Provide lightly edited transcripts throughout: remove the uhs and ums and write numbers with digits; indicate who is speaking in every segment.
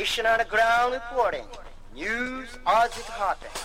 Speaker 1: Station on the ground reporting. News as it happens.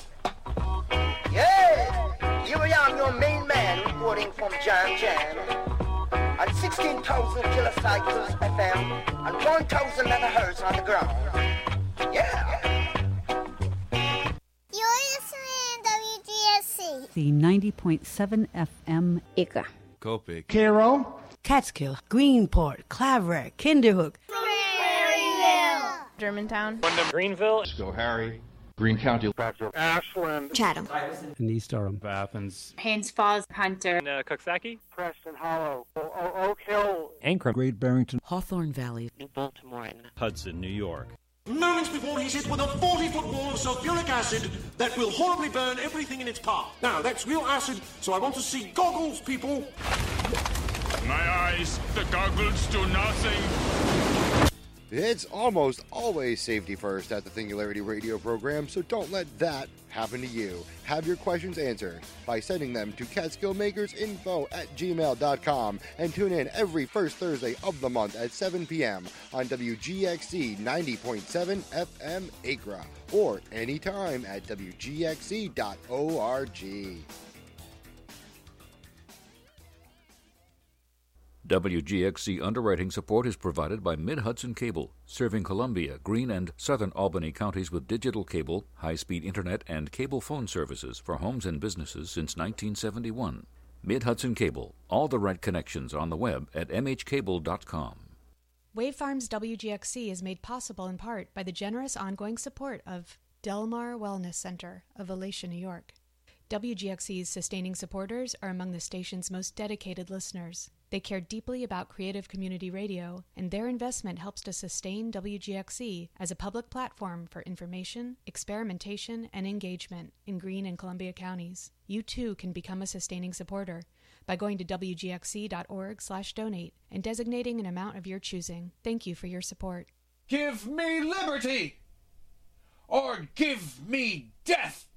Speaker 1: Yeah, here I am, your main man, reporting from Jam on 16,000 kilocycles FM and 1,000 megahertz on the ground. Yeah.
Speaker 2: You're listening to WGSC.
Speaker 3: The 90.7 FM
Speaker 4: Ika.
Speaker 5: Copic.
Speaker 6: Cairo.
Speaker 7: Catskill, Greenport, Claverack, Kinderhook,
Speaker 2: Prairieville,
Speaker 8: Germantown,
Speaker 9: Greenville,
Speaker 6: Schoharie, Greene County,
Speaker 10: Ashland,
Speaker 7: Chatham,
Speaker 11: and East Durham,
Speaker 5: Athens,
Speaker 8: Haines Falls, Hunter,
Speaker 9: Coxsackie,
Speaker 10: Preston Hollow, Oak Hill,
Speaker 11: Ankrum, Great Barrington,
Speaker 7: Hawthorne Valley,
Speaker 4: New Baltimore,
Speaker 5: Hudson, New York.
Speaker 12: Moments before he's hit with a 40-foot wall of sulfuric acid that will horribly burn everything in its path. Now, that's real acid, so I want to see goggles, people.
Speaker 13: My eyes, the goggles do nothing.
Speaker 14: It's almost always safety first at the Singularity Radio program, so don't let that happen to you. Have your questions answered by sending them to catskillmakersinfo@gmail.com and tune in every first Thursday of the month at 7 p.m. on WGXC 90.7 FM Acra or anytime at WGXC.org.
Speaker 15: WGXC underwriting support is provided by Mid-Hudson Cable, serving Columbia, Greene, and southern Albany counties with digital cable, high-speed internet, and cable phone services for homes and businesses since 1971. Mid-Hudson Cable, all the right connections on the web at mhcable.com.
Speaker 16: Wave Farms WGXC is made possible in part by the generous ongoing support of Del Mar Wellness Center of Alatia, New York. WGXC's sustaining supporters are among the station's most dedicated listeners. They care deeply about creative community radio, and their investment helps to sustain WGXC as a public platform for information, experimentation, and engagement in Greene and Columbia counties. You too can become a sustaining supporter by going to wgxc.org/donate and designating an amount of your choosing. Thank you for your support.
Speaker 12: Give me liberty, or give me death.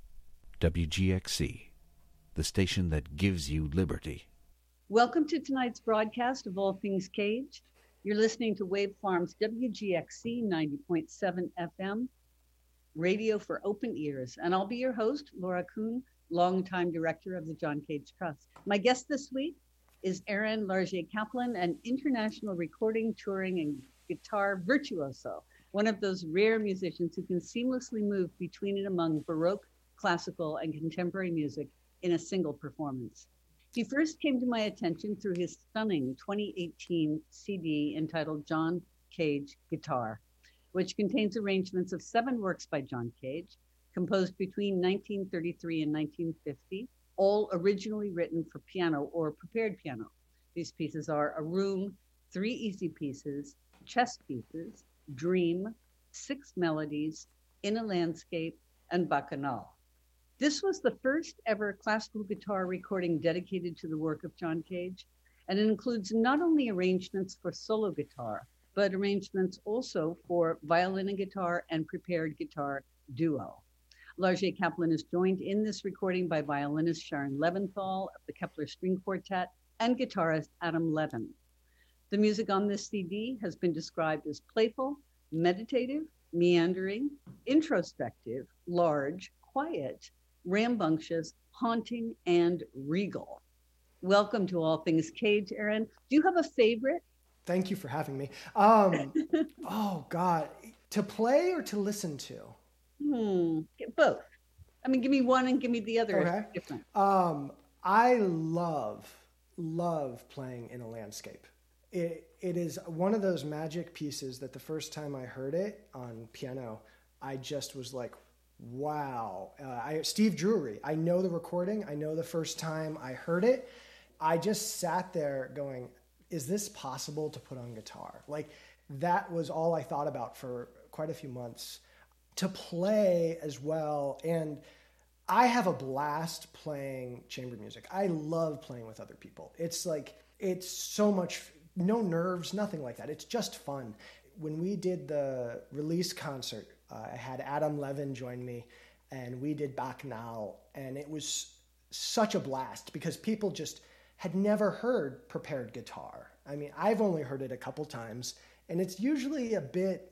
Speaker 17: WGXC, the station that gives you liberty.
Speaker 18: Welcome to tonight's broadcast of All Things Cage. You're listening to Wave Farms WGXC 90.7 FM, radio for open ears. And I'll be your host, Laura Kuhn, longtime director of the John Cage Trust. My guest this week is Aaron Larget-Kaplan, an international recording, touring, and guitar virtuoso, one of those rare musicians who can seamlessly move between and among Baroque, classical, and contemporary music in a single performance. He first came to my attention through his stunning 2018 CD entitled John Cage Guitar, which contains arrangements of 7 works by John Cage, composed between 1933 and 1950, all originally written for piano or prepared piano. These pieces are A Room, 3 Easy Pieces, Chess Pieces, Dream, 6 Melodies, In a Landscape, and Bacchanal. This was the first ever classical guitar recording dedicated to the work of John Cage, and it includes not only arrangements for solo guitar, but arrangements also for violin and guitar and prepared guitar duo. Larget-Kaplan is joined in this recording by violinist Sharon Leventhal of the Kepler String Quartet and guitarist Adam Levin. The music on this CD has been described as playful, meditative, meandering, introspective, large, quiet, rambunctious, haunting, and regal. Welcome to All Things Cage, Aaron. Do you have a favorite?
Speaker 6: Thank you for having me. Oh, God. To play or to listen to?
Speaker 18: Both. I mean, give me one and give me the other.
Speaker 6: Okay.
Speaker 18: Different.
Speaker 6: I love playing In a Landscape. It is one of those magic pieces that the first time I heard it on piano, I just was like, wow. Steve Drury, I know the recording. I know the first time I heard it. I just sat there going, is this possible to put on guitar? Like, that was all I thought about for quite a few months. To play as well, and I have a blast playing chamber music. I love playing with other people. It's like, it's so much, no nerves, nothing like that. It's just fun. When we did the release concert, I had Adam Levin join me, and we did Bacchanal, and it was such a blast because people just had never heard prepared guitar. I mean, I've only heard it a couple times, and it's usually a bit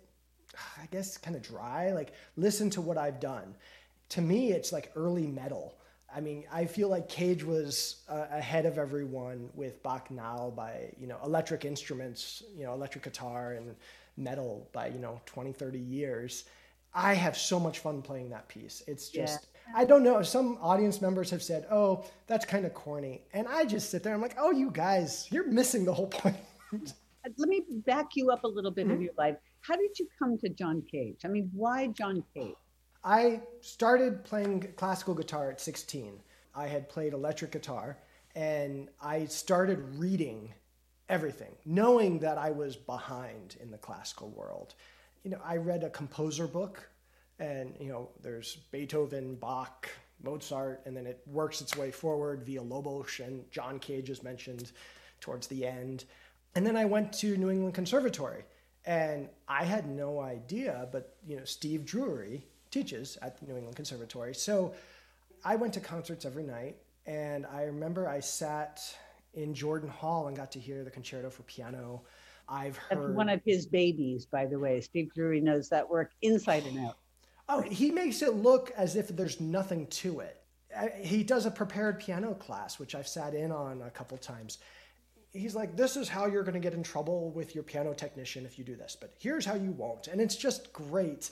Speaker 6: I guess, kind of dry. Like, listen to what I've done. To me, it's like early metal. I mean, I feel like Cage was ahead of everyone with Bacchanal by, electric instruments, electric guitar and metal by, 20, 30 years. I have so much fun playing that piece. It's just, I don't know. Some audience members have said, oh, that's kind of corny. And I just sit there. I'm like, oh, you guys, you're missing the whole point.
Speaker 18: Let me back you up a little bit of your life. How did you come to John Cage? I mean, why John Cage?
Speaker 6: I started playing classical guitar at 16. I had played electric guitar, and I started reading everything, knowing that I was behind in the classical world. I read a composer book, and, there's Beethoven, Bach, Mozart, and then it works its way forward via Lobos, and John Cage is mentioned towards the end. And then I went to New England Conservatory, and I had no idea, but, Steve Drury teaches at the New England Conservatory. So I went to concerts every night, and I remember I sat in Jordan Hall and got to hear the Concerto for Piano. I've heard...
Speaker 18: That's one of his babies, by the way. Steve Drury knows that work inside and out.
Speaker 6: Oh, he makes it look as if there's nothing to it. He does a prepared piano class, which I've sat in on a couple times. He's like, this is how you're going to get in trouble with your piano technician if you do this, but here's how you won't. And it's just great.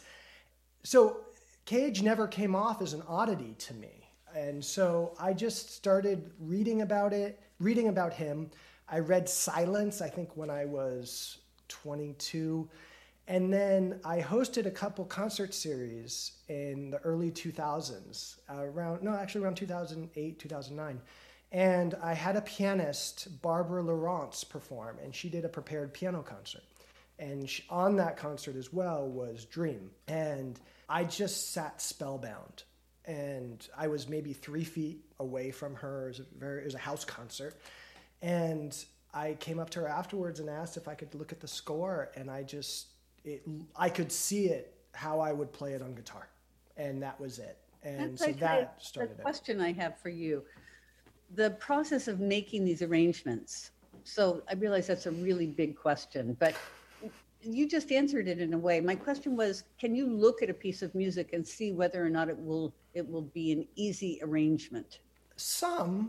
Speaker 6: So Cage never came off as an oddity to me. And so I just started reading about him. I read Silence, I think, when I was 22. And then I hosted a couple concert series in the early 2000s, around 2008, 2009. And I had a pianist, Barbara Laurence, perform, and she did a prepared piano concert. And on that concert as well was Dream. And I just sat spellbound. And I was maybe 3 feet away from her. It was a house concert. And I came up to her afterwards and asked if I could look at the score. And I could see it, how I would play it on guitar. And that was it. And so that started it.
Speaker 18: The question I have for you, the process of making these arrangements. So I realize that's a really big question, but you just answered it in a way. My question was, can you look at a piece of music and see whether or not it will be an easy arrangement?
Speaker 6: Some.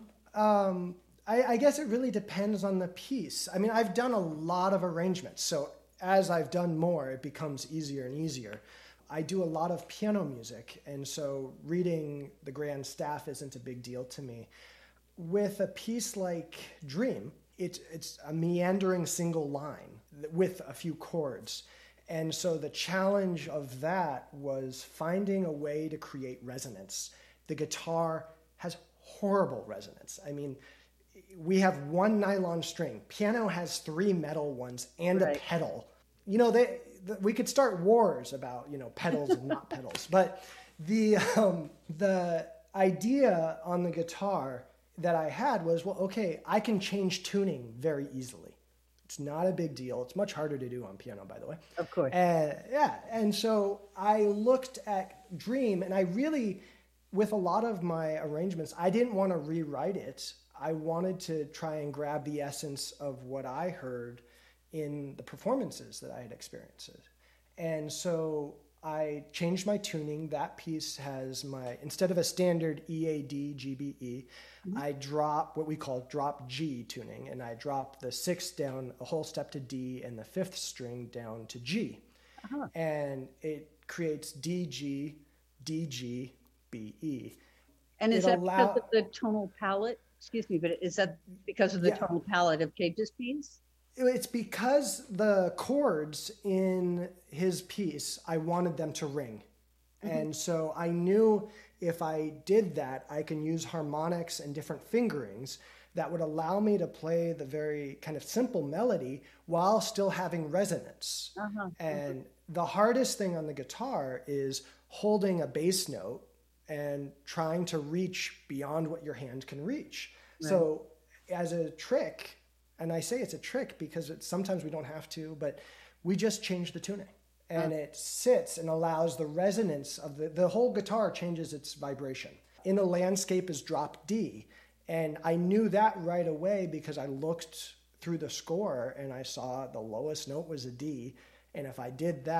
Speaker 6: I guess it really depends on the piece. I mean, I've done a lot of arrangements, so as I've done more, it becomes easier and easier. I do a lot of piano music, and so reading the grand staff isn't a big deal to me. With a piece like Dream, it's a meandering single line with a few chords. And so the challenge of that was finding a way to create resonance. The guitar has horrible resonance. I mean, we have one nylon string. Piano has 3 metal ones and a pedal. We could start wars about, pedals and not pedals. But the idea on the guitar that I had was, well, okay, I can change tuning very easily. It's not a big deal. It's much harder to do on piano, by the way.
Speaker 18: Of course.
Speaker 6: And so I looked at Dream, and I really, with a lot of my arrangements, I didn't want to rewrite it. I wanted to try and grab the essence of what I heard in the performances that I had experienced. And so I changed my tuning. That piece has instead of a standard EAD, GBE, I drop what we call drop G tuning, and I drop the 6th down a whole step to D and the 5th string down to G. Uh-huh. And it creates DG, DG, BE.
Speaker 18: And is that because of the tonal palette? Excuse me, but is that because of the tonal palette of Cage's piece?
Speaker 6: It's because the chords in his piece, I wanted them to ring. Mm-hmm. And so I knew if I did that, I can use harmonics and different fingerings that would allow me to play the very kind of simple melody while still having resonance. Uh-huh. And the hardest thing on the guitar is holding a bass note and trying to reach beyond what your hand can reach. Right. So as a trick, and I say it's a trick because sometimes we don't have to, but we just change the tuning. And it sits and allows the resonance of the whole guitar changes its vibration. In the landscape is drop D. And I knew that right away because I looked through the score and I saw the lowest note was a D. And if I did that,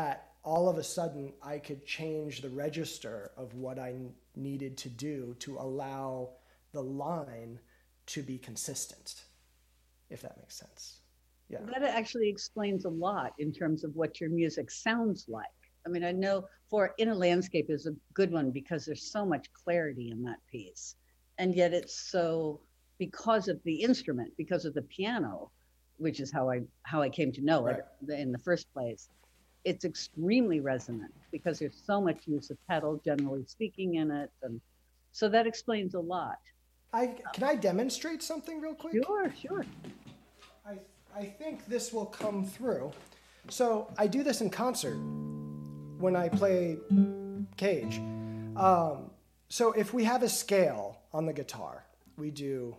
Speaker 6: all of a sudden I could change the register of what I needed to do to allow the line to be consistent, if that makes sense. Yeah.
Speaker 18: That actually explains a lot in terms of what your music sounds like. I mean, I know for In a Landscape is a good one because there's so much clarity in that piece. And yet it's so, because of the instrument, because of the piano, which is how I came to know it in the first place, it's extremely resonant because there's so much use of pedal, generally speaking, in it. And so that explains a lot.
Speaker 6: Can I demonstrate something real quick?
Speaker 18: Sure.
Speaker 6: I think this will come through. So I do this in concert when I play Cage. So if we have a scale on the guitar, we do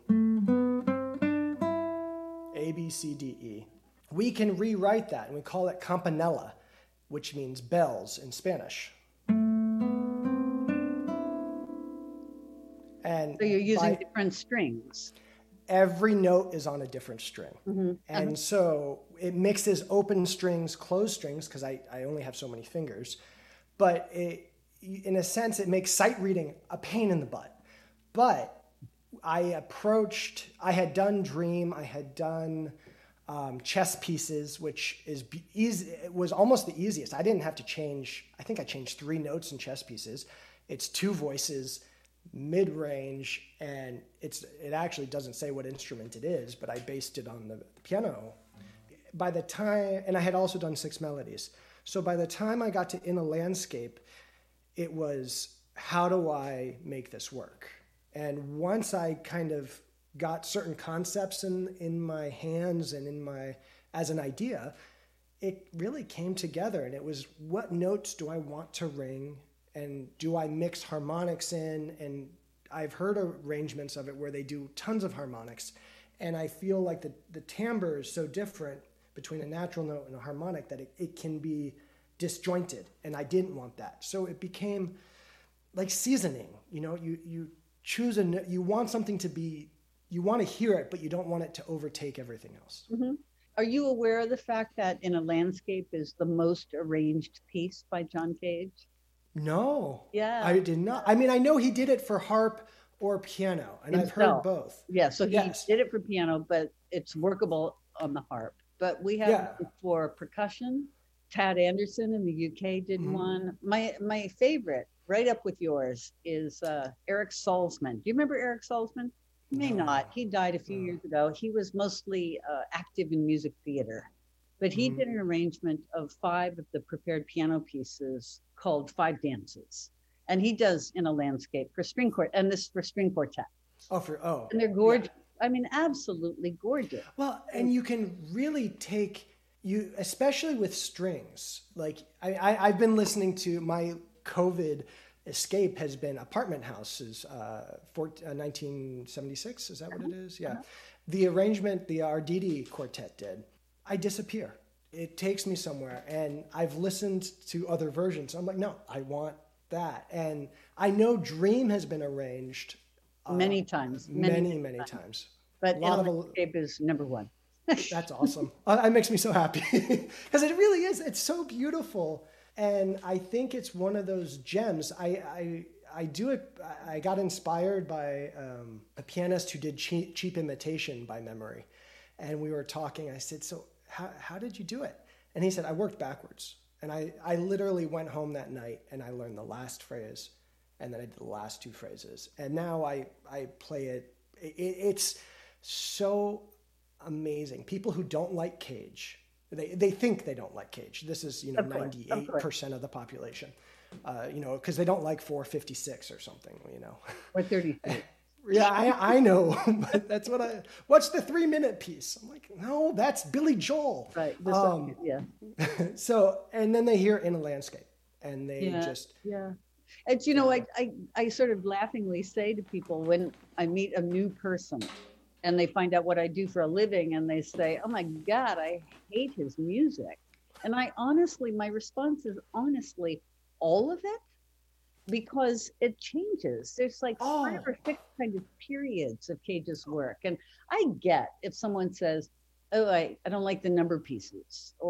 Speaker 6: A, B, C, D, E. We can rewrite that and we call it campanella, which means bells in Spanish. And
Speaker 18: so you're using different strings.
Speaker 6: Every note is on a different string.
Speaker 18: Mm-hmm.
Speaker 6: And so it mixes open strings, closed strings, because I only have so many fingers. But in a sense, it makes sight reading a pain in the butt. But I had done Dream, I had done chess pieces, which is easy. It was almost the easiest. I didn't have to change, I think I changed 3 notes in chess pieces. It's 2 voices, mid-range, and it actually doesn't say what instrument it is, but I based it on the piano. By the time, and I had also done 6 melodies. So by the time I got to In a Landscape, it was, how do I make this work? And once I kind of got certain concepts in my hands and as an idea, it really came together. And it was, what notes do I want to ring? And do I mix harmonics in? And I've heard arrangements of it where they do tons of harmonics. And I feel like the timbre is so different between a natural note and a harmonic that it can be disjointed. And I didn't want that. So it became like seasoning. You know, you choose you want something to be, you want to hear it, but you don't want it to overtake everything else.
Speaker 18: Mm-hmm. Are you aware of the fact that In a Landscape is the most arranged piece by John Cage?
Speaker 6: No.
Speaker 18: Yeah.
Speaker 6: I did not. I mean, I know he did it for harp or piano, and I've heard both.
Speaker 18: Yeah, so he did it for piano, but it's workable on the harp. But we have it for percussion. Tad Anderson in the UK did one. My favorite, right up with yours, is Eric Salzman. Do you remember Eric Salzman? You may not. He died a few years ago. He was mostly active in music theater. But he did an arrangement of 5 of the prepared piano pieces called 5 Dances. And he does In a Landscape for string quartet, and this for string quartet. And they're gorgeous. Yeah. I mean, absolutely gorgeous.
Speaker 6: Well, and you can really take, especially with strings. Like, I've been listening to, my COVID escape has been Apartment Houses, 1976, is that what it is? Yeah. The arrangement the Arditi Quartet did, I disappear. It takes me somewhere, and I've listened to other versions. I'm like, no, I want that. And I know Dream has been arranged
Speaker 18: many times.
Speaker 6: Many times.
Speaker 18: But In a Landscape is number 1.
Speaker 6: That's awesome. It makes me so happy because it really is. It's so beautiful. And I think it's one of those gems. I do it. I got inspired by a pianist who did Cheap Imitation by memory. And we were talking. I said, so how did you do it? And he said, I worked backwards. And I literally went home that night and I learned the last phrase. And then I did the last 2 phrases. And now I play it. It's so amazing. People who don't like Cage, they think they don't like Cage. This is, 98% of the population, because they don't like 456 or something,
Speaker 18: Or 33.
Speaker 6: Yeah, I know, but that's what's the 3-minute piece? I'm like, no, that's Billy Joel.
Speaker 18: Right. Yeah.
Speaker 6: So, and then they hear In a Landscape and they just.
Speaker 18: Yeah. It's, I sort of laughingly say to people when I meet a new person and they find out what I do for a living and they say, oh my God, I hate his music. And my response is honestly, all of it? Because it changes. There's like 5 or 6 kind of periods of Cage's work. And I get if someone says, oh, I don't like the number pieces, or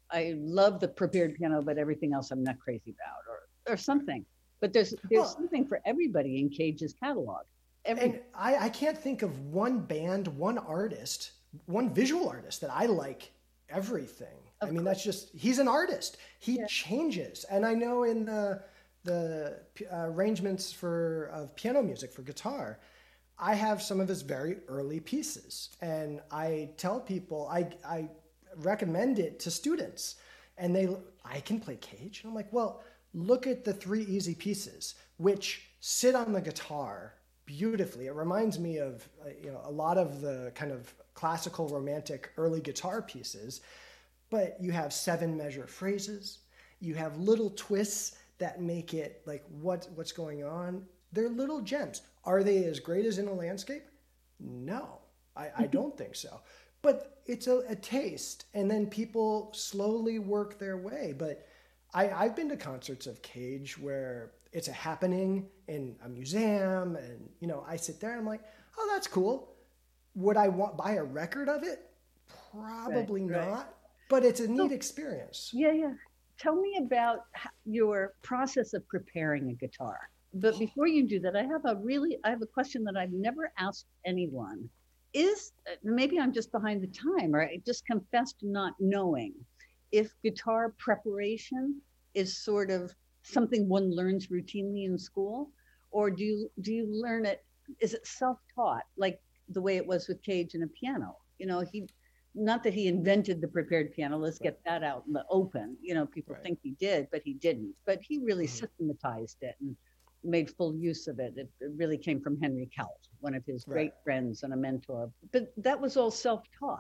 Speaker 18: love the prepared piano, but everything else I'm not crazy about, or something. But there's something for everybody in Cage's catalog.
Speaker 6: And I can't think of one band, one artist, one visual artist that I like everything. I mean, that's just, he's an artist. He changes. And I know in the arrangements of piano music for guitar, I have some of his very early pieces. And I tell people, I recommend it to students. And I can play Cage. And I'm like, well, look at the 3 easy pieces, which sit on the guitar beautifully. It reminds me of a lot of the kind of classical romantic early guitar pieces, but you have 7 measure phrases. You have little twists that make it like what's going on. They're little gems. Are they as great as In a Landscape? No, I don't think so. But it's a taste, and then people slowly work their way. But I've been to concerts of Cage where it's a happening in a museum, and I sit there and I'm like, oh, that's cool. Would I buy a record of it? Probably not. But it's a neat experience.
Speaker 18: Yeah. Tell me about your process of preparing a guitar. But before you do that, I have a question that I've never asked anyone. Maybe I'm just behind the time, or I just confess to not knowing if guitar preparation is sort of something one learns routinely in school, or do you learn it? Is it self-taught, like the way it was with Cage and a piano? Not that he invented the prepared piano. Let's get that out in the open. People think he did, but he didn't. But he really systematized it and made full use of it. It really came from Henry Cowell, one of his great friends and a mentor. But that was all self-taught.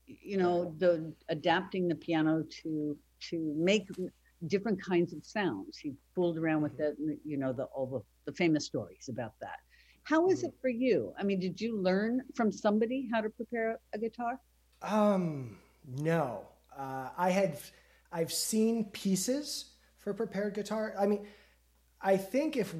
Speaker 18: The adapting the piano to make different kinds of sounds. He fooled around with it, all the famous stories about that. How is it for you? I mean, did you learn from somebody how to prepare a guitar?
Speaker 6: No. I've seen pieces for prepared guitar. I mean, I think as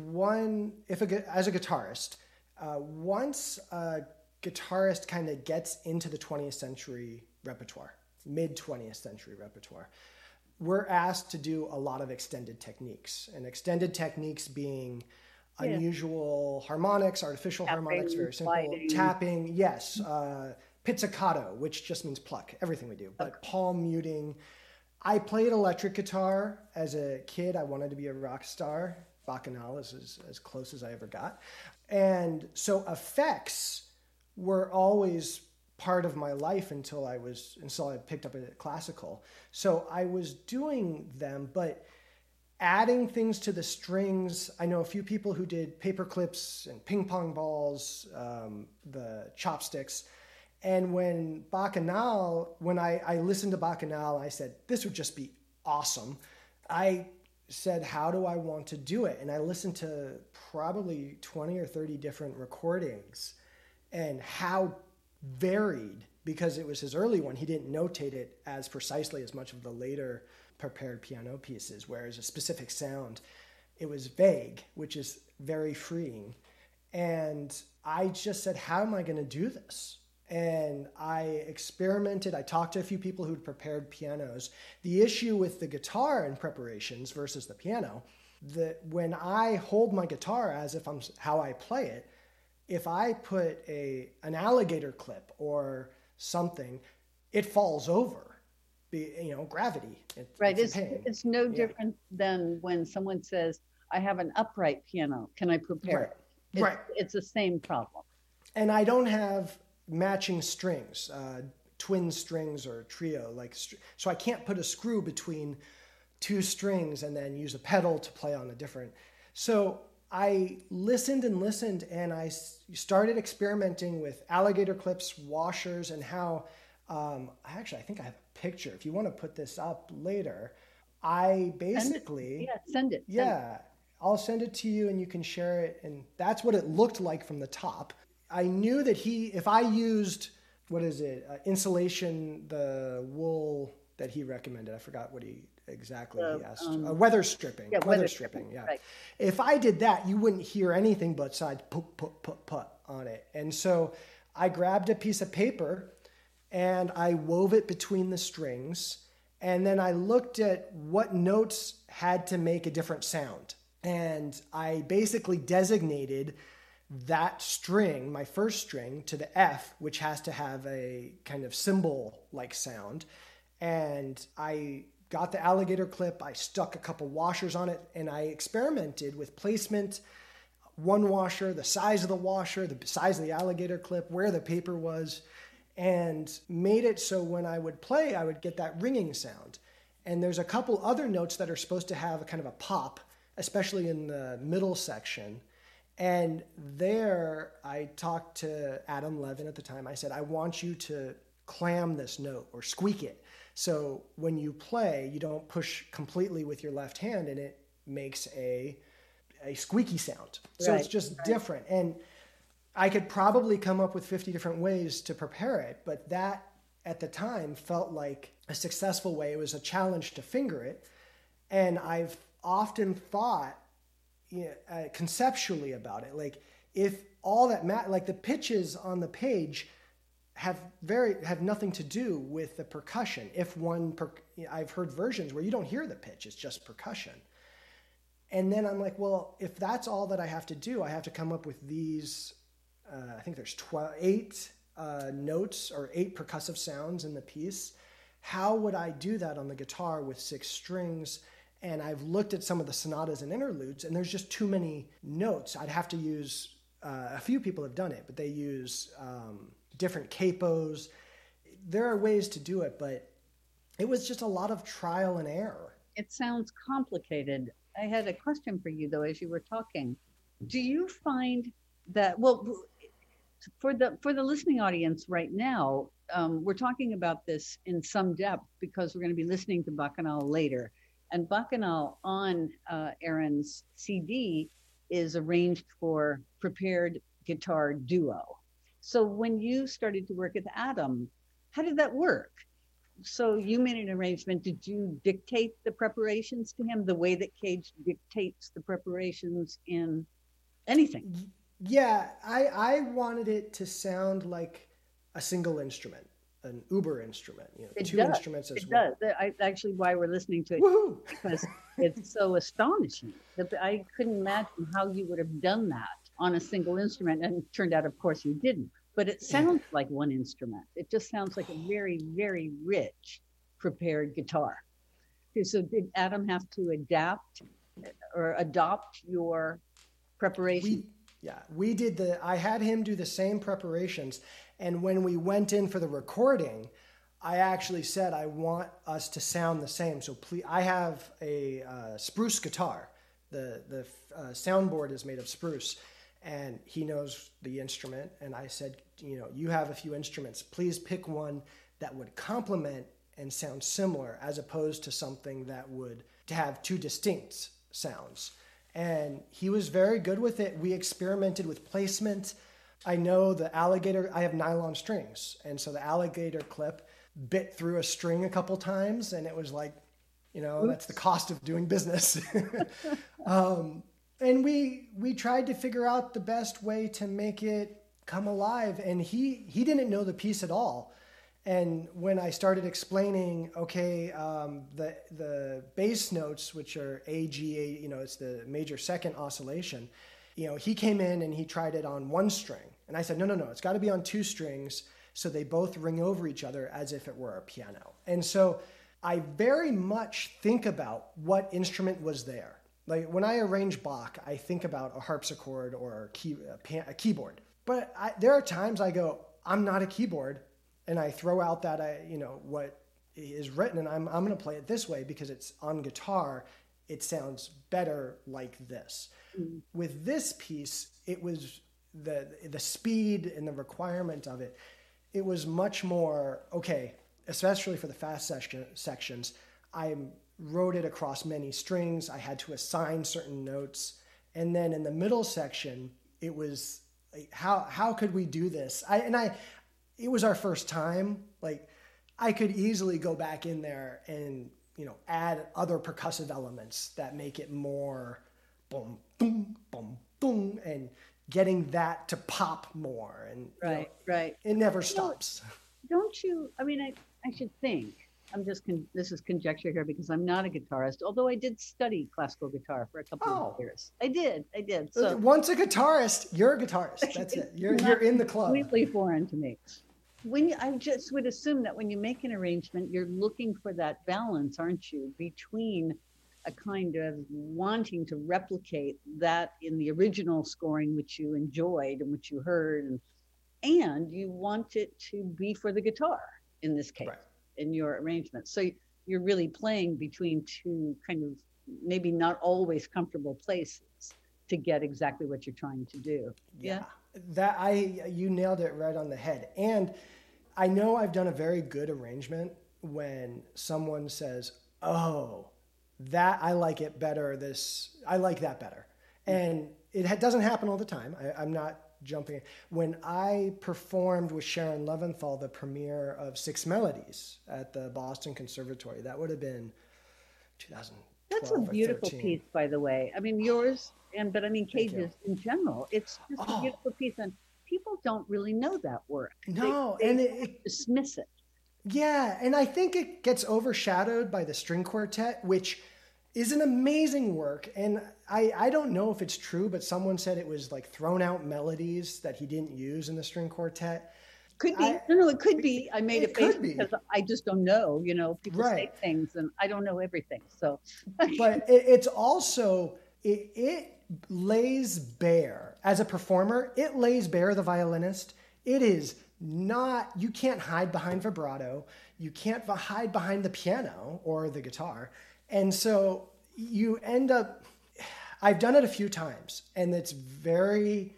Speaker 6: a guitarist, once a guitarist kind of gets into the 20th century repertoire, mid 20th century repertoire, we're asked to do a lot of extended techniques, and extended techniques being unusual harmonics, artificial harmonics, very simple, tapping, yes, pizzicato, which just means pluck, everything we do, but palm muting. I played electric guitar as a kid. I wanted to be a rock star. Bacchanal is as close as I ever got. And so effects were always part of my life until I picked up a classical. So I was doing them, but adding things to the strings. I know a few people who did paper clips and ping pong balls, the chopsticks. And when I listened to Bacchanal, I said, this would just be awesome. I said, how do I want to do it? And I listened to probably 20 or 30 different recordings, and how varied, because it was his early one. He didn't notate it as precisely as much of the later prepared piano pieces, whereas a specific sound, it was vague, which is very freeing. And I just said, how am I going to do this? And I experimented. I talked to a few people who'd prepared pianos. The issue with the guitar and preparations versus the piano, that when I hold my guitar as if I'm how I play it, if I put an alligator clip or something, it falls over. Gravity.
Speaker 18: It's no different than when someone says, I have an upright piano. Can I prepare it? It's the same problem.
Speaker 6: And I don't have matching strings, twin strings or trio, so I can't put a screw between 2 strings and then use a pedal to play on a different. So I listened and I started experimenting with alligator clips, washers, and how, I think I have a picture. If you want to put this up later, I basically...
Speaker 18: Send it.
Speaker 6: I'll send it to you and you can share it. And that's what it looked like from the top. I knew that if I used, insulation, the wool that he recommended, I forgot what he asked, weather stripping. Weather stripping. Right. If I did that, you wouldn't hear anything but side put on it. And so I grabbed a piece of paper and I wove it between the strings, And then I looked at what notes had to make a different sound. And I basically designated that string, my first string, to the F, which has to have a kind of cymbal-like sound. And I got the alligator clip, I stuck a couple washers on it, and I experimented with placement, one washer, the size of the washer, the size of the alligator clip, where the paper was, and made it so when I would play, I would get that ringing sound. And there's a couple other notes that are supposed to have a kind of a pop, especially in the middle section. And there I talked to Adam Levin at the time. I said, I want you to clam this note or squeak it. So when you play, you don't push completely with your left hand and it makes a squeaky sound. So it's just different. And I could probably come up with 50 different ways to prepare it, but that at the time felt like a successful way. It was a challenge to finger it. And I've often thought conceptually about it. Like if all that like the pitches on the page have nothing to do with the percussion. If I've heard versions where you don't hear the pitch, it's just percussion. And then I'm like, well, if that's all that I have to do, I have to come up with these, I think there's 8 notes or 8 percussive sounds in the piece. How would I do that on the guitar with 6 strings? And I've looked at some of the sonatas and interludes, and there's just too many notes. I'd have to use, a few people have done it, but they use different capos. There are ways to do it, but it was just a lot of trial and error.
Speaker 18: It sounds complicated. I had a question for you, though, as you were talking. Do you find that, well, for the listening audience right now, we're talking about this in some depth because we're going to be listening to Bacchanal later. And Bacchanal on Aaron's CD is arranged for prepared guitar duo. So when you started to work with Adam, how did that work? So you made an arrangement. Did you dictate the preparations to him the way that Cage dictates the preparations in anything?
Speaker 6: Yeah, I wanted it to sound like a single instrument, an Uber instrument, two instruments as well.
Speaker 18: It does. Actually, why we're listening to it, because it's so astonishing. I couldn't imagine how you would have done that on a single instrument, and it turned out, of course, you didn't. But it sounds like one instrument. It just sounds like a very, very rich prepared guitar. So did Adam have to adapt or adopt your preparation?
Speaker 6: We did I had him do the same preparations. And when we went in for the recording, I actually said, I want us to sound the same. So please, I have a spruce guitar. The soundboard is made of spruce. And he knows the instrument. And I said, you have a few instruments. Please pick one that would complement and sound similar as opposed to something that would have 2 distinct sounds. And he was very good with it. We experimented with placement. I know the alligator, I have nylon strings. And so the alligator clip bit through a string a couple times. And it was like, that's the cost of doing business. And we tried to figure out the best way to make it come alive. And he didn't know the piece at all. And when I started explaining, the bass notes, which are A, G, A, it's the major second oscillation, he came in and he tried it on 1 string. And I said, no, it's got to be on 2 strings so they both ring over each other as if it were a piano. And so I very much think about what instrument was there. Like when I arrange Bach, I think about a harpsichord or a keyboard. But there are times I go, I'm not a keyboard, and I throw out that what is written, and I'm going to play it this way because it's on guitar. It sounds better like this. Mm-hmm. With this piece, it was the speed and the requirement of it. It was much more especially for the fast sections. I wrote it across many strings. I had to assign certain notes. And then in the middle section, it was like, how could we do this? It was our first time. Like I could easily go back in there and, add other percussive elements that make it more boom, boom, boom, boom, and getting that to pop more. And
Speaker 18: right.
Speaker 6: It never stops.
Speaker 18: Don't you, I should think this is conjecture here because I'm not a guitarist, although I did study classical guitar for a couple of years. I did. So
Speaker 6: once a guitarist, you're a guitarist. That's it. You're in the club.
Speaker 18: Completely foreign to me. I just would assume that when you make an arrangement, you're looking for that balance, aren't you, between a kind of wanting to replicate that in the original scoring, which you enjoyed and which you heard, and you want it to be for the guitar in this case, in your arrangement. So you're really playing between two kind of maybe not always comfortable places to get exactly what you're trying to do. Yeah.
Speaker 6: You nailed it right on the head. And I know I've done a very good arrangement when someone says, oh, that I like it better. I like that better. And it doesn't happen all the time. I'm not jumping. When I performed with Sharon Leventhal, the premiere of Six Melodies at the Boston Conservatory, that would have been 2012.
Speaker 18: That's a beautiful piece, by the way. I mean, yours, but I mean, Cage's in general. It's just a beautiful piece, and people don't really know that work.
Speaker 6: No,
Speaker 18: they dismiss it.
Speaker 6: Yeah, and I think it gets overshadowed by the string quartet, which is an amazing work. And I don't know if it's true, but someone said it was like thrown out melodies that he didn't use in the string quartet.
Speaker 18: Could be. No, it could be. I made it face because I just don't know. You know, people say things and I don't know everything. So,
Speaker 6: but it's also, it lays bare, as a performer, it lays bare the violinist. It is not, you can't hide behind vibrato. You can't hide behind the piano or the guitar. And so you end up, I've done it a few times, and it's very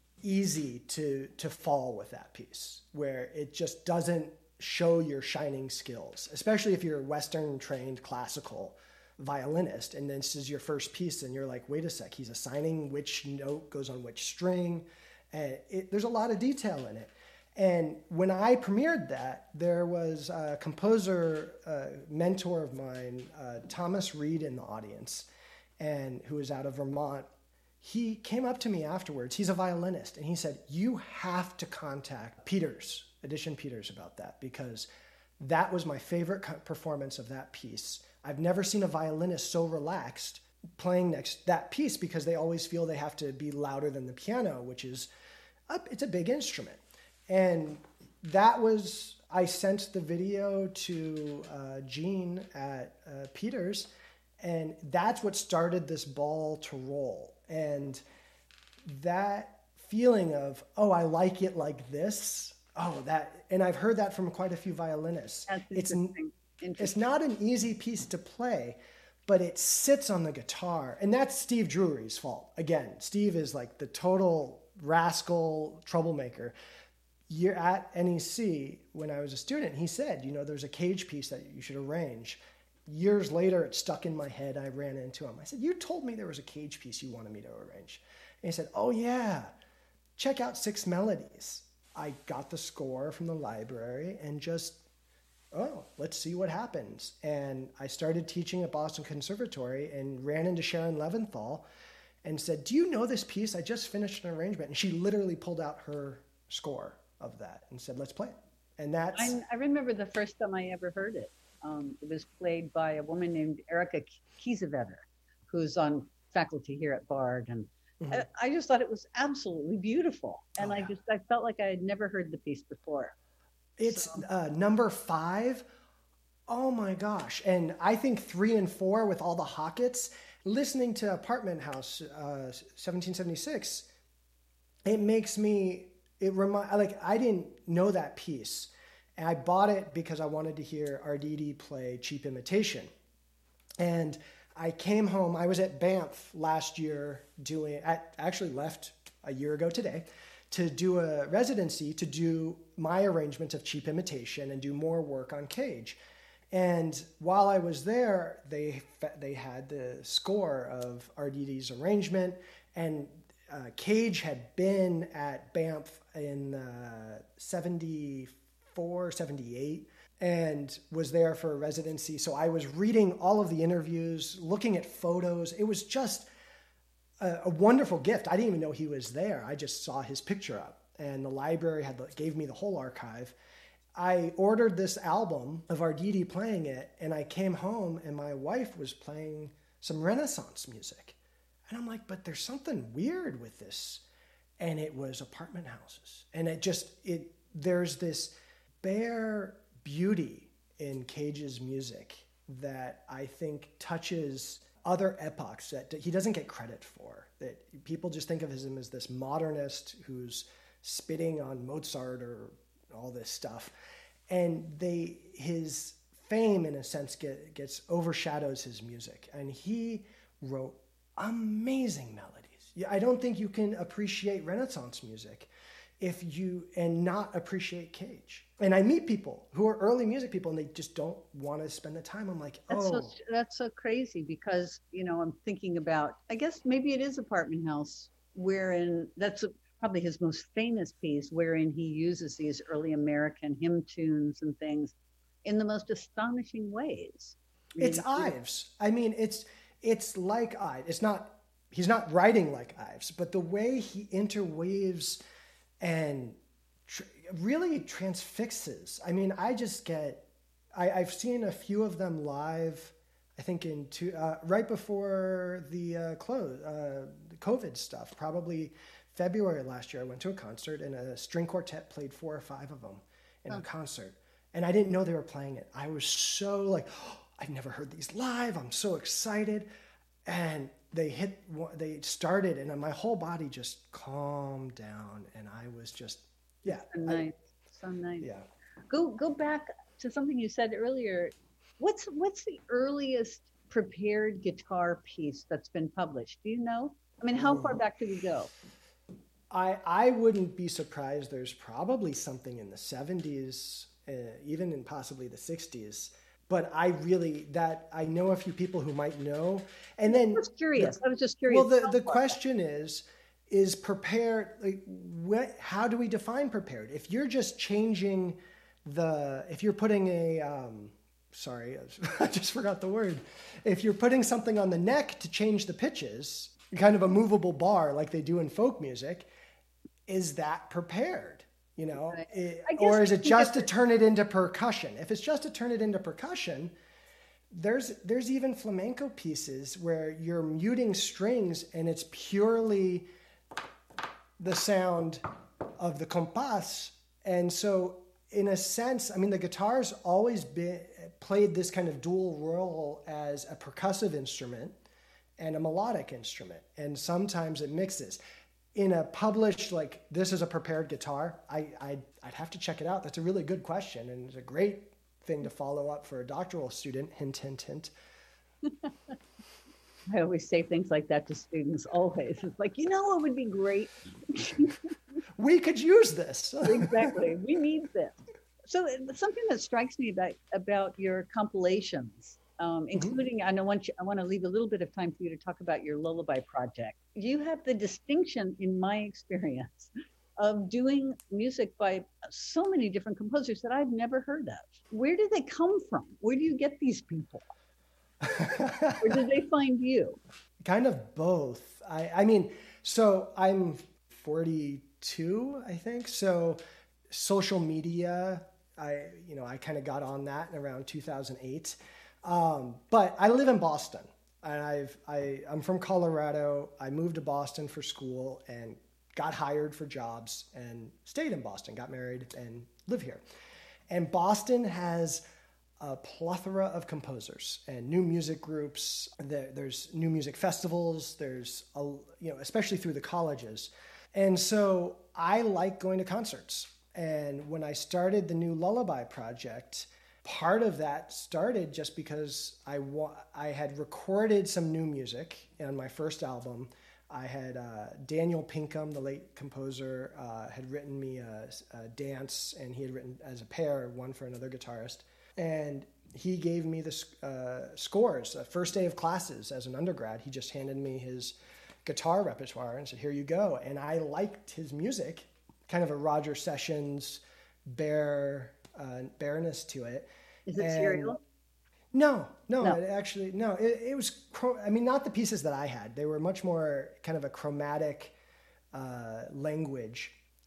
Speaker 6: easy to fall with that piece where it just doesn't show your shining skills, especially if you're a Western trained classical violinist and this is your first piece and you're like, wait a sec, he's assigning which note goes on which string, and there's a lot of detail in it. And when I premiered that, there was a composer, mentor of mine, Thomas Reed, in the audience, and who was out of Vermont. He came up to me afterwards. He's a violinist, and he said, you have to contact Peters, Edition Peters, about that, because that was my favorite performance of that piece. I've never seen a violinist so relaxed playing that piece, because they always feel they have to be louder than the piano, which is, it's a big instrument. And that was, I sent the video to Gene at Peters, and that's what started this ball to roll. And that feeling of, oh, I like it like this. And I've heard that from quite a few violinists.
Speaker 18: That's interesting.
Speaker 6: It's not an easy piece to play, but it sits on the guitar. And that's Steve Drury's fault. Again, Steve is like the total rascal troublemaker. You're at NEC, when I was a student, he said, there's a Cage piece that you should arrange. Years later, it stuck in my head. I ran into him. I said, you told me there was a Cage piece you wanted me to arrange. And he said, oh yeah, check out Six Melodies. I got the score from the library and just, let's see what happens. And I started teaching at Boston Conservatory and ran into Sharon Leventhal and said, do you know this piece? I just finished an arrangement. And she literally pulled out her score of that and said, let's play it. And that's...
Speaker 18: I remember the first time I ever heard it. It was played by a woman named Erica Kiesewetter, who's on faculty here at Bard. And I just thought it was absolutely beautiful. And I felt like I had never heard the piece before.
Speaker 6: It's number 5. Oh my gosh. And I think 3 and 4 with all the Hockett's, listening to Apartment House, 1776, it makes me... I didn't know that piece, and I bought it because I wanted to hear Arditi play Cheap Imitation. And I came home. I was at Banff last year actually left a year ago today to do a residency to do my arrangement of Cheap Imitation and do more work on Cage. And while I was there, they had the score of Arditi's arrangement, and Cage had been at Banff in 74, 78 and was there for a residency. So I was reading all of the interviews, looking at photos. It was just a wonderful gift. I didn't even know he was there. I just saw his picture up, and the library gave me the whole archive. I ordered this album of Arditi playing it, and I came home and my wife was playing some Renaissance music. And I'm like, but there's something weird with this. And it was apartment houses. And there's this bare beauty in Cage's music that I think touches other epochs that he doesn't get credit for. That people just think of him as this modernist who's spitting on Mozart or all this stuff. And his fame, in a sense, gets overshadows his music. And he wrote amazing melodies. I don't think you can appreciate Renaissance music and not appreciate Cage. And I meet people who are early music people and they just don't want to spend the time. I'm like,
Speaker 18: that's so crazy because, I'm thinking about, I guess maybe it is Apartment House, wherein that's probably his most famous piece, wherein he uses these early American hymn tunes and things in the most astonishing ways.
Speaker 6: It's Ives. I mean, it's like Ives. He's not writing like Ives, but the way he interweaves and really transfixes. I mean, I've seen a few of them live, I think right before the COVID stuff, probably February last year. I went to a concert and a string quartet played 4 or 5 of them in a concert. And I didn't know they were playing it. I was so like, I've never heard these live. I'm so excited. And they started and my whole body just calmed down and I was just, yeah.
Speaker 18: So nice.
Speaker 6: Yeah.
Speaker 18: Go back to something you said earlier. What's the earliest prepared guitar piece that's been published? Do you know? I mean, how far back do we go?
Speaker 6: I wouldn't be surprised. There's probably something in the 70s, even in possibly the 60s. But I know a few people who might know. And then
Speaker 18: I was just curious.
Speaker 6: Well, the question is prepared. Like, how do we define prepared? If you're just changing if you're putting sorry, I just forgot the word. If you're putting something on the neck to change the pitches, kind of a movable bar like they do in folk music, is that prepared? Or is it just to turn it into percussion? If it's just to turn it into percussion, there's even flamenco pieces where you're muting strings and it's purely the sound of the compás. And so in a sense, I mean, the guitar's always played this kind of dual role as a percussive instrument and a melodic instrument. And sometimes it mixes. In a published, like, this is a prepared guitar, I'd have to check it out. That's a really good question, and it's a great thing to follow up for a doctoral student. Hint, hint, hint.
Speaker 18: I always say things like that to students, always. It's like, what would be great?
Speaker 6: We could use this.
Speaker 18: Exactly. We need this. So something that strikes me about your compilations, including, I want to leave a little bit of time for you to talk about your Lullaby project. You have the distinction, in my experience, of doing music by so many different composers that I've never heard of. Where do they come from? Where do you get these people? Or do they find you?
Speaker 6: Kind of both. I mean, so I'm 42, I think. So social media, I kind of got on that in around 2008. But I live in Boston, and I'm from Colorado. I moved to Boston for school and got hired for jobs and stayed in Boston, got married and live here. And Boston has a plethora of composers and new music groups. There's new music festivals. There's especially through the colleges. And so I like going to concerts. And when I started the new Lullaby project, part of that started just because I had recorded some new music on my first album. I had Daniel Pinkham, the late composer, had written me a dance, and he had written as a pair, one for another guitarist. And he gave me the scores, first day of classes as an undergrad. He just handed me his guitar repertoire and said, here you go. And I liked his music, kind of a Roger Sessions bareness to it.
Speaker 18: Is it serial?
Speaker 6: No. It was, not the pieces that I had. They were much more kind of a chromatic language.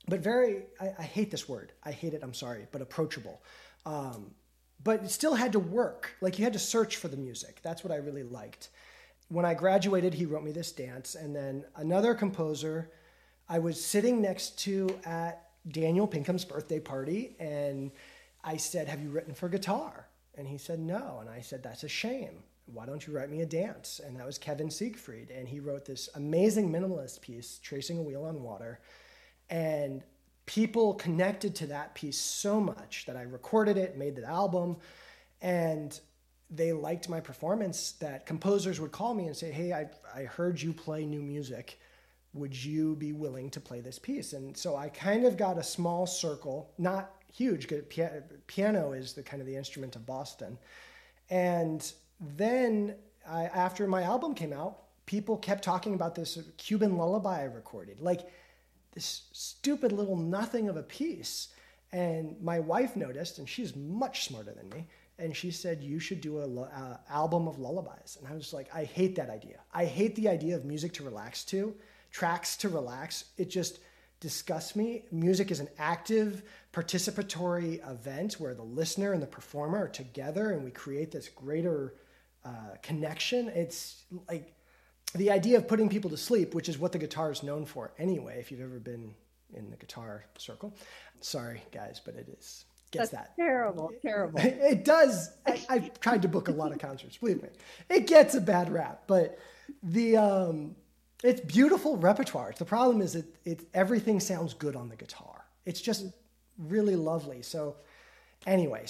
Speaker 6: but I hate this word. I hate it, I'm sorry, but approachable. But it still had to work. Like, you had to search for the music. That's what I really liked. When I graduated, he wrote me this dance. And then another composer I was sitting next to at Daniel Pinkham's birthday party, and I said, "Have you written for guitar?" And he said, "No." And I said, "That's a shame. Why don't you write me a dance?" And that was Kevin Siegfried. And he wrote this amazing minimalist piece, Tracing a Wheel on Water. And people connected to that piece so much that I recorded it, made the album, and they liked my performance that composers would call me and say, "Hey, I heard you play new music. Would you be willing to play this piece?" And so I kind of got a small circle, not huge, because piano is the instrument of Boston. And then after my album came out, people kept talking about this Cuban lullaby I recorded, like this stupid little nothing of a piece. And my wife noticed, and she's much smarter than me, and she said, "You should do an album of lullabies." And I was like, I hate that idea. I hate the idea of music to relax to, tracks to relax. It just disgusts me. Music is an active, participatory event where the listener and the performer are together and we create this greater connection. It's like the idea of putting people to sleep, which is what the guitar is known for anyway, if you've ever been in the guitar circle. Sorry, guys, but it is. Gets
Speaker 18: That's
Speaker 6: that.
Speaker 18: Terrible.
Speaker 6: It does. I've tried to book a lot of concerts, believe me. It gets a bad rap, but it's beautiful repertoire. The problem is everything sounds good on the guitar. It's just really lovely. So anyway,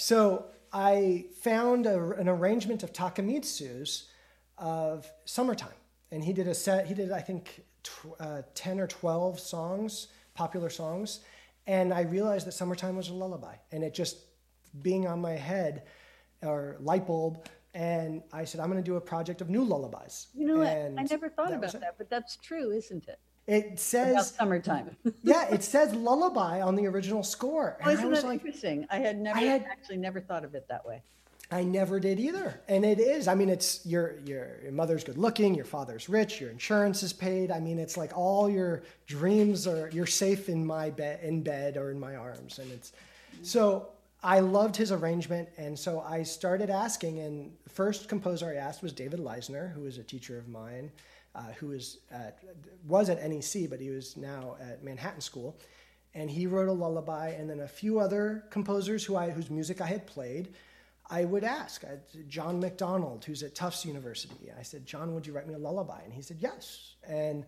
Speaker 6: I found an arrangement of Takemitsu's of Summertime. And he did I think 10 or 12 songs, popular songs. And I realized that Summertime was a lullaby. And it just being on my head or light bulb. And I said, I'm going to do a project of new lullabies.
Speaker 18: You know what? I never thought about that, but that's true, isn't it?
Speaker 6: It says
Speaker 18: about Summertime.
Speaker 6: Yeah, it says lullaby on the original score.
Speaker 18: And isn't that interesting? I had actually never thought of it that way.
Speaker 6: I never did either. And it is. I mean, it's your mother's good looking, your father's rich, your insurance is paid. I mean, it's like all your dreams you're safe in bed or in my arms. And so I loved his arrangement. And so I started asking, and the first composer I asked was David Leisner, who is a teacher of mine, who was at NEC, but he was now at Manhattan School. And he wrote a lullaby, and then a few other composers whose music I had played, I would ask. John McDonald, who's at Tufts University. I said, "John, would you write me a lullaby?" And he said, "Yes." And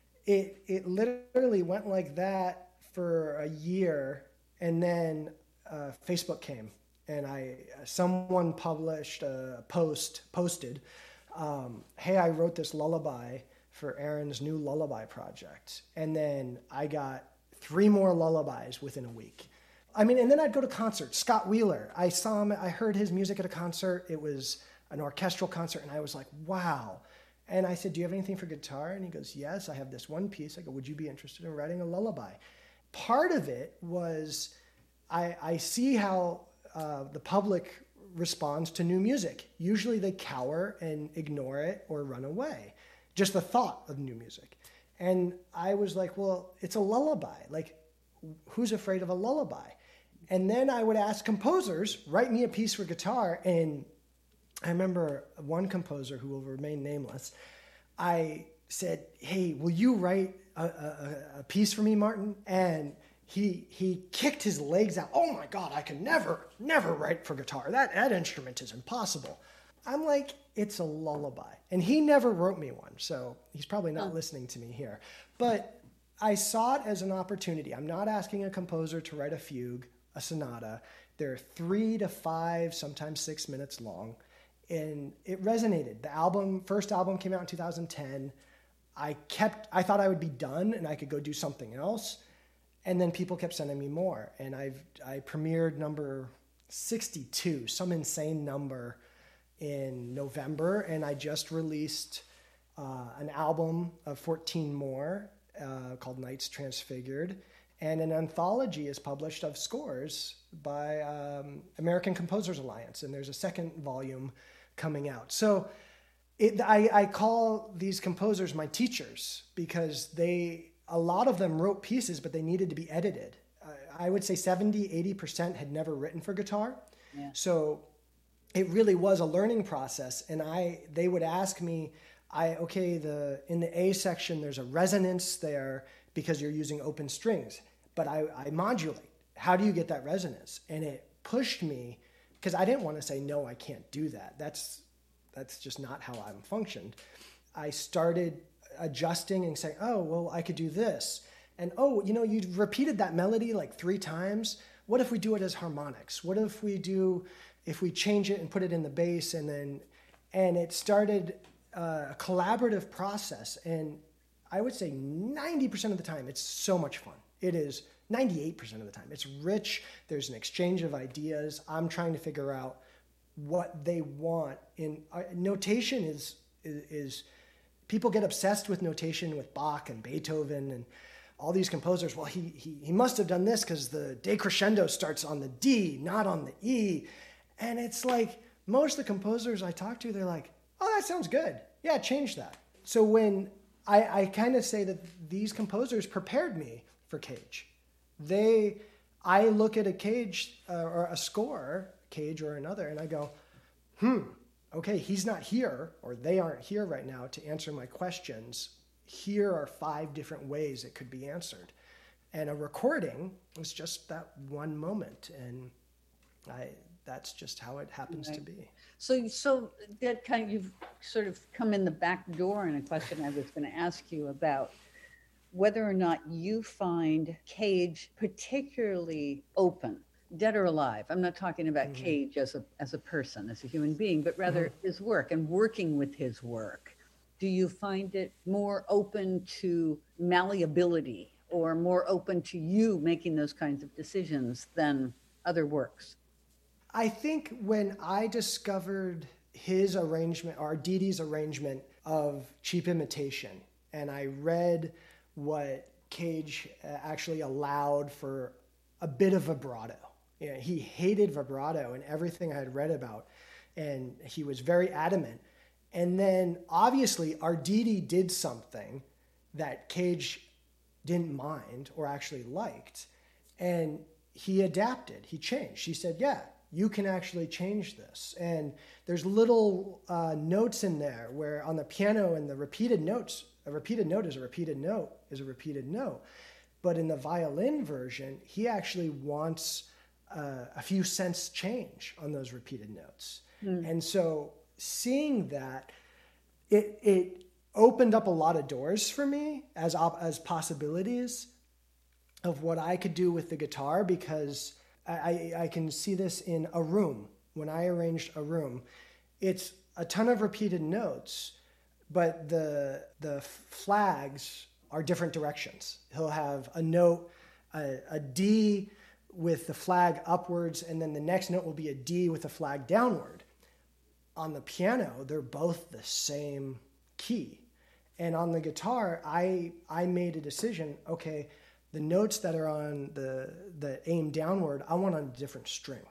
Speaker 6: it literally went like that for a year. And then Facebook came, and someone published a posted, "Hey, I wrote this lullaby for Aaron's new lullaby project." And then I got 3 more lullabies within a week. I mean, and then I'd go to concerts. Scott Wheeler, I saw him, I heard his music at a concert. It was an orchestral concert, and I was like, wow. And I said, "Do you have anything for guitar?" And he goes, "Yes, I have this one piece." I go, "Would you be interested in writing a lullaby?" Part of it was I see how the public responds to new music. Usually they cower and ignore it or run away. Just the thought of new music. And I was like, well, it's a lullaby. Like, who's afraid of a lullaby? And then I would ask composers, write me a piece for guitar. And I remember one composer who will remain nameless. I said, "Hey, will you write a piece for me, Martin?" And he kicked his legs out. "Oh my God, I can never write for guitar. That instrument is impossible." I'm like, it's a lullaby. And he never wrote me one, so he's probably not listening to me here. But I saw it as an opportunity. I'm not asking a composer to write a fugue, a sonata. They're 3 to 5, sometimes 6 minutes long. And it resonated. The first album came out in 2010. I thought I would be done and I could go do something else. And then people kept sending me more. And I premiered number 62, some insane number, in November. And I just released an album of 14 more called Nights Transfigured. And an anthology is published of scores by American Composers Alliance. And there's a second volume coming out. So I call these composers my teachers because they a lot of them wrote pieces, but they needed to be edited. I would say 70-80% had never written for guitar.
Speaker 18: Yeah.
Speaker 6: So it really was a learning process. And they would ask me, in the A section, there's a resonance there because you're using open strings, but I modulate. How do you get that resonance? And it pushed me, because I didn't want to say, no, I can't do that. That's just not how I'm functioned. I started adjusting and saying, oh, well, I could do this. And, oh, you repeated that melody like 3 times. What if we do it as harmonics? What if we change it and put it in the bass? And it started a collaborative process. And I would say 90% of the time, it's so much fun. It is 98% of the time. It's rich. There's an exchange of ideas. I'm trying to figure out what they want. Notation is people get obsessed with notation with Bach and Beethoven and all these composers. Well, he must have done this because the decrescendo starts on the D, not on the E. And it's like most of the composers I talk to, they're like, oh, that sounds good. Yeah, change that. So when I kind of say that these composers prepared me for Cage. I look at a Cage or a score, Cage or another, and I go, okay, he's not here, or they aren't here right now to answer my questions. Here are 5 different ways it could be answered. And a recording is just that one moment. And that's just how it happens to be.
Speaker 18: So that you've sort of come in the back door in a question I was going to ask you about whether or not you find Cage particularly open, dead or alive. I'm not talking about Cage as a person, as a human being, but rather his work and working with his work. Do you find it more open to malleability or more open to you making those kinds of decisions than other works?
Speaker 6: I think when I discovered his arrangement, or Dee Dee's arrangement of Cheap Imitation, and I read what Cage actually allowed for a bit of vibrato. He hated vibrato and everything I had read about, and he was very adamant. And then obviously Arditi did something that Cage didn't mind or actually liked, and he adapted, he changed. He said, yeah, you can actually change this. And there's little notes in there where on the piano and the repeated notes, a repeated note is a repeated note is a repeated note. But in the violin version, he actually wants a few cents change on those repeated notes. And so seeing that, it opened up a lot of doors for me as possibilities of what I could do with the guitar, because I can see this in a room. When I arranged a room, it's a ton of repeated notes, but the flags are different directions. He'll have a note, a D with the flag upwards, and then the next note will be a D with the flag downward. On the piano, they're both the same key. And on the guitar, I made a decision, okay, the notes that are on the aim downward, I want on a different string.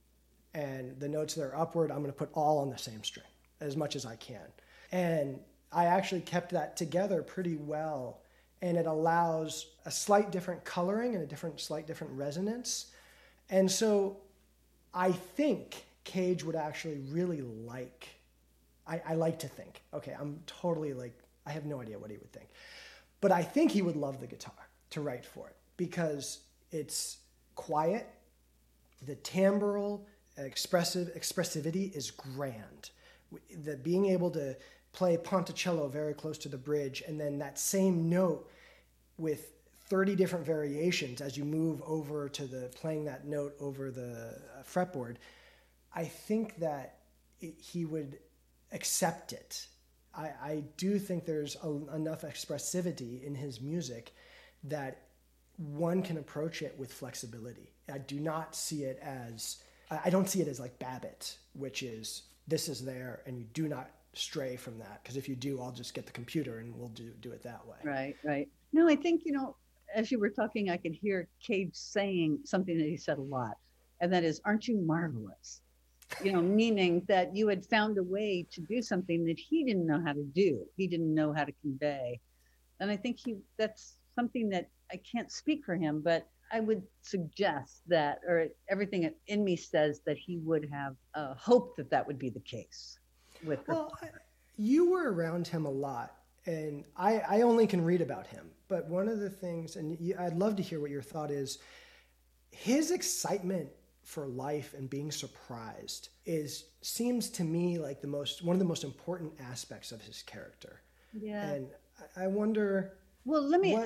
Speaker 6: And the notes that are upward, I'm going to put all on the same string as much as I can. And I actually kept that together pretty well. And it allows a slight different coloring and a slight different resonance. And so I think Cage would actually really like, I like to think, okay, I'm totally I have no idea what he would think. But I think he would love the guitar to write for it, because it's quiet, the timbral expressivity is grand. The being able to play Ponticello very close to the bridge, and then that same note with 30 different variations as you move over to playing that note over the fretboard, I think that he would accept it. I do think there's enough expressivity in his music that one can approach it with flexibility. I don't see it as like Babbitt, which is, this is there and you do not stray from that, because if you do, I'll just get the computer and we'll do it that way.
Speaker 18: Right. No, I think, as you were talking, I could hear Cage saying something that he said a lot, and that is, aren't you marvelous? Meaning that you had found a way to do something that he didn't know how to do. He didn't know how to convey. And I think that's something that I can't speak for him, but I would suggest that, or everything in me says that he would have hoped that that would be the case. Well,
Speaker 6: you were around him a lot, and I only can read about him. But one of the things, and I'd love to hear what your thought is, his excitement for life and being surprised seems to me like one of the most important aspects of his character. Yeah. And I wonder.
Speaker 18: Well, let me.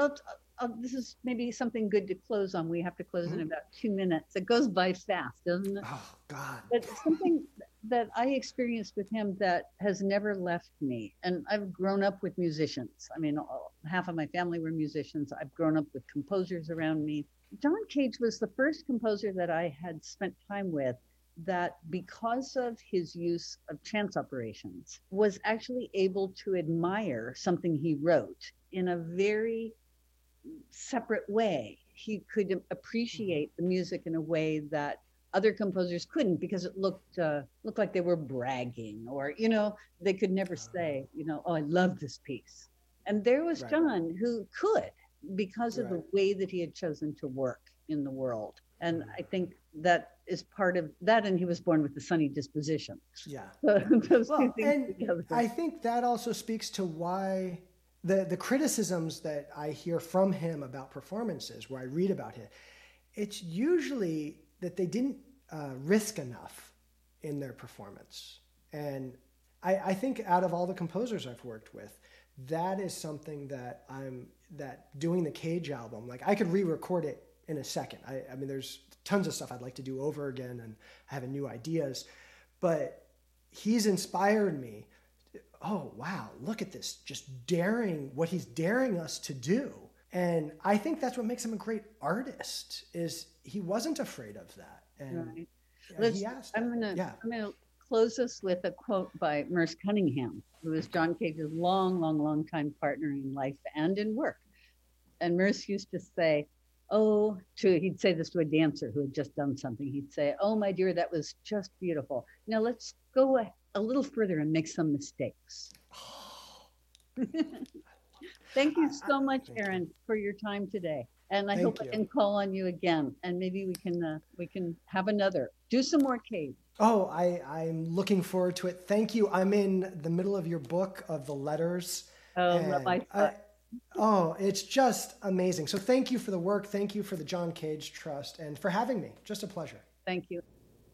Speaker 18: This is maybe something good to close on. We have to close in about 2 minutes. It goes by fast, doesn't it?
Speaker 6: Oh God!
Speaker 18: But something that I experienced with him that has never left me. And I've grown up with musicians. I mean, half of my family were musicians. I've grown up with composers around me. John Cage was the first composer that I had spent time with that, because of his use of chance operations, was actually able to admire something he wrote in a very separate way. He could appreciate the music in a way that other composers couldn't, because it looked like they were bragging, or, they could never say, oh, I love this piece. And there was John who could, because of the way that he had chosen to work in the world. And I think that is part of that. And he was born with a sunny disposition.
Speaker 6: Yeah.
Speaker 18: Those two things together.
Speaker 6: I think that also speaks to why the criticisms that I hear from him about performances, where I read about it, it's usually that they didn't risk enough in their performance. And I think out of all the composers I've worked with, that is something that doing the Cage album, like I could re-record it in a second. I mean, there's tons of stuff I'd like to do over again and having new ideas, but he's inspired me. Oh, wow, look at this, just what he's daring us to do. And I think that's what makes him a great artist, is he wasn't afraid of that. And he asked.
Speaker 18: I'm gonna close us with a quote by Merce Cunningham, who is John Cage's long time partner in life and in work. And Merce used to say, he'd say this to a dancer who had just done something. He'd say, "Oh, my dear, that was just beautiful. Now let's go a little further and make some mistakes." Thank you so much, Aaron, for your time today. And I hope I can call on you again, and maybe we can have do some more Cage.
Speaker 6: Oh, I'm looking forward to it. Thank you. I'm in the middle of your book of the letters. It's just amazing. So thank you for the work. Thank you for the John Cage Trust, and for having me. Just a pleasure.
Speaker 18: Thank you.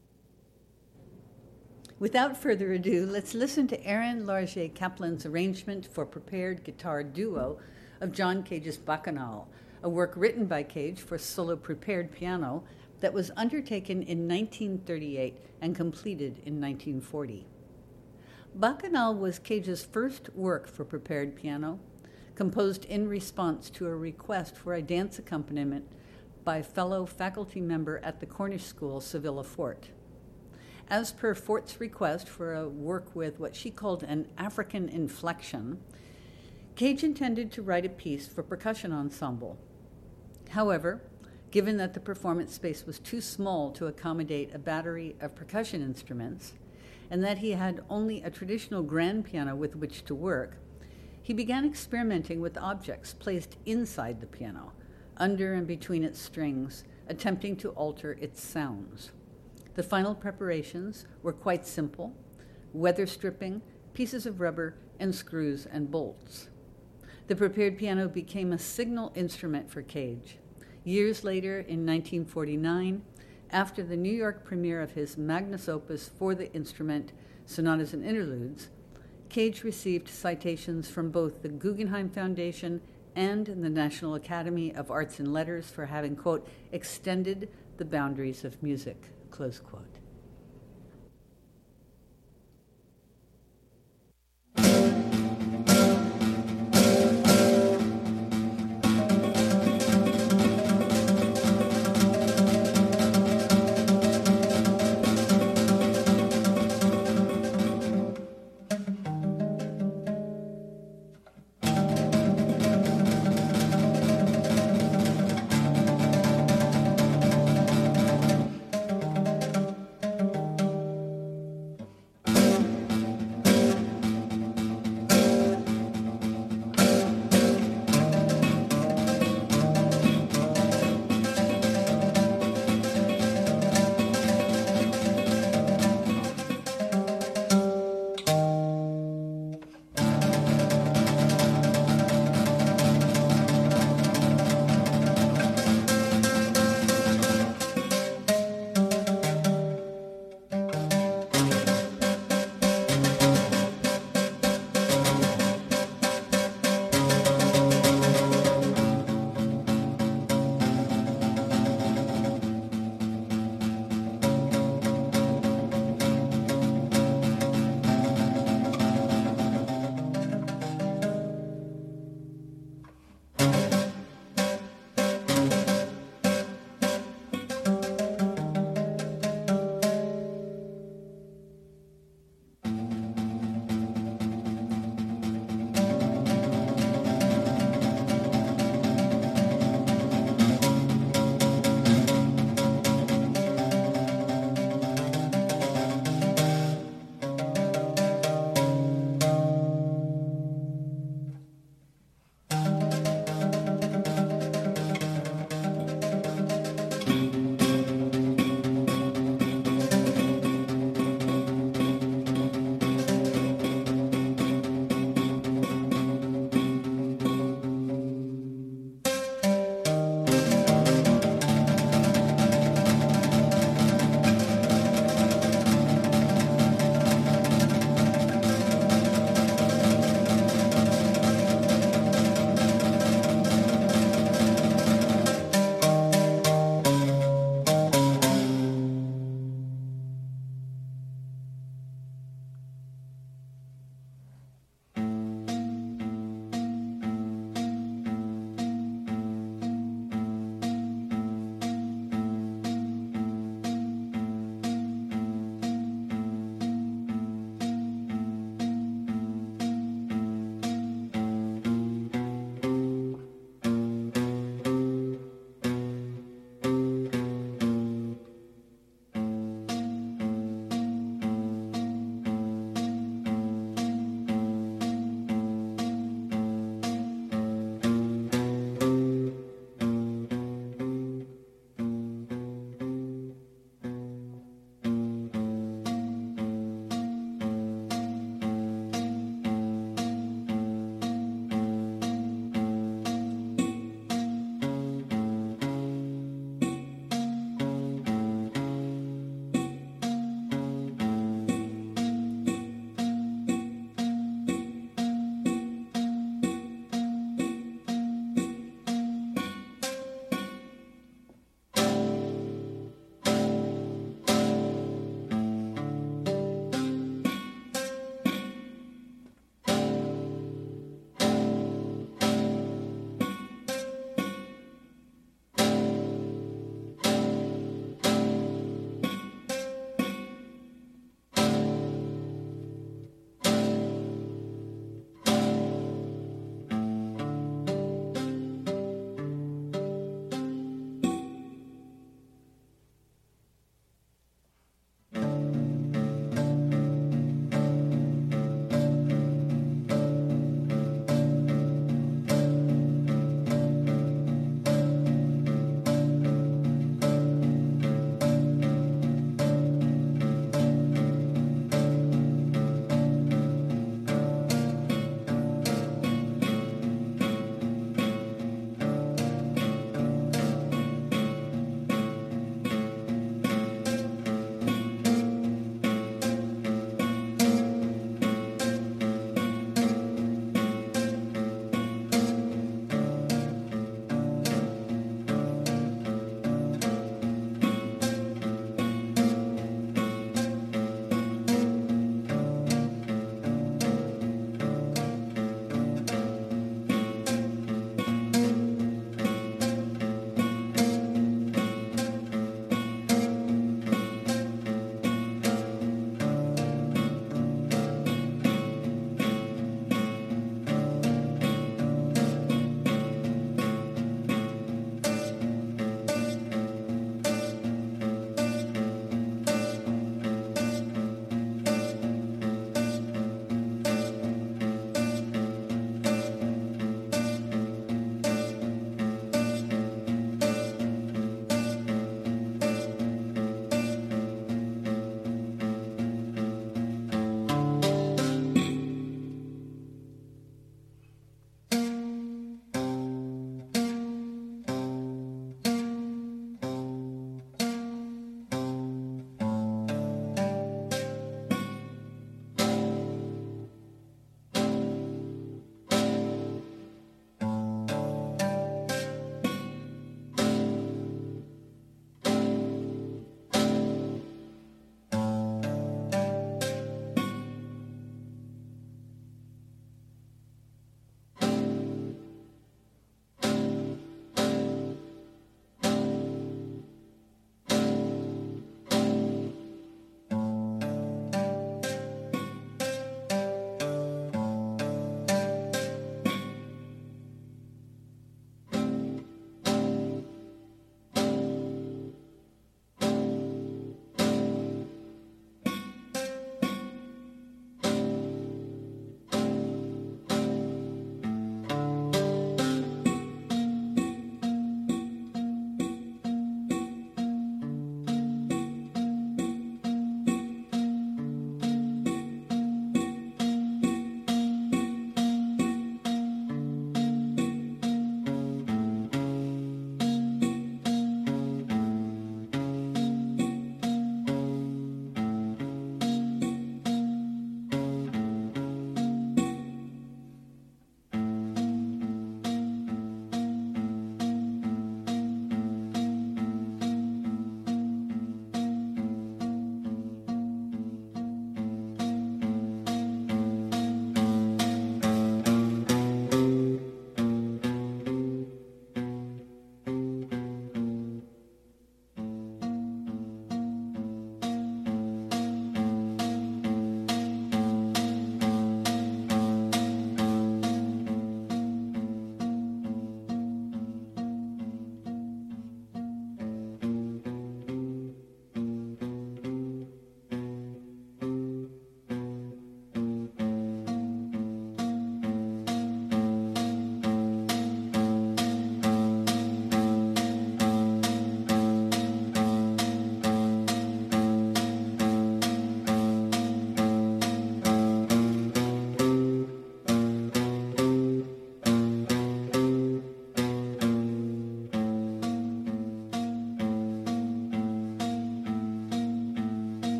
Speaker 4: Without further ado, let's listen to Aaron Larger Kaplan's arrangement for prepared guitar duo of John Cage's Bacchanal, a work written by Cage for solo prepared piano that was undertaken in 1938 and completed in 1940. Bacchanal was Cage's first work for prepared piano, composed in response to a request for a dance accompaniment by fellow faculty member at the Cornish School, Sevilla Fort. As per Fort's request for a work with what she called an African inflection, Cage intended to write a piece for percussion ensemble. However, given that the performance space was too small to accommodate a battery of percussion instruments, and that he had only a traditional grand piano with which to work, he began experimenting with objects placed inside the piano, under and between its strings, attempting to alter its sounds. The final preparations were quite simple: weather stripping, pieces of rubber, and screws and bolts. The prepared piano became a signal instrument for Cage. Years later, in 1949, after the New York premiere of his magnus opus for the instrument, Sonatas and Interludes, Cage received citations from both the Guggenheim Foundation and the National Academy of Arts and Letters for having, quote, extended the boundaries of music, close quote.